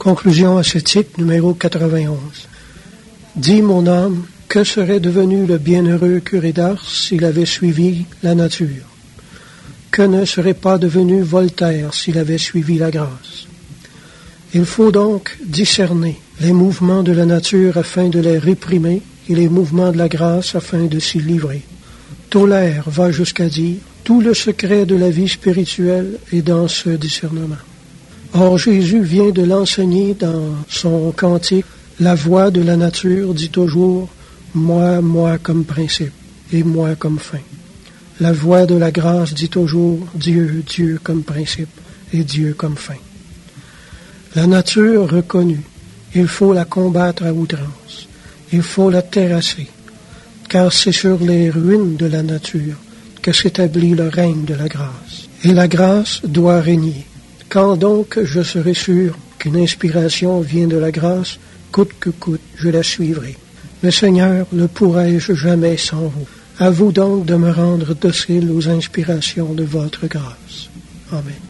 Conclusion ascétique numéro 91. Dis mon âme, que serait devenu le bienheureux curé d'Ars s'il avait suivi la nature? Que ne serait pas devenu Voltaire s'il avait suivi la grâce? Il faut donc discerner les mouvements de la nature afin de les réprimer et les mouvements de la grâce afin de s'y livrer. Tolaire va jusqu'à dire « Tout le secret de la vie spirituelle est dans ce discernement ». Or, Jésus vient de l'enseigner dans son cantique. La voix de la nature dit toujours « Moi, moi comme principe et moi comme fin ». La voix de la grâce dit toujours « Dieu, Dieu comme principe et Dieu comme fin ». La nature reconnue, il faut la combattre à outrance, il faut la terrasser, car c'est sur les ruines de la nature que s'établit le règne de la grâce. Et la grâce doit régner. Quand donc je serai sûr qu'une inspiration vient de la grâce, coûte que coûte, je la suivrai. Mais Seigneur, ne pourrai-je jamais sans vous. À vous donc de me rendre docile aux inspirations de votre grâce. Amen.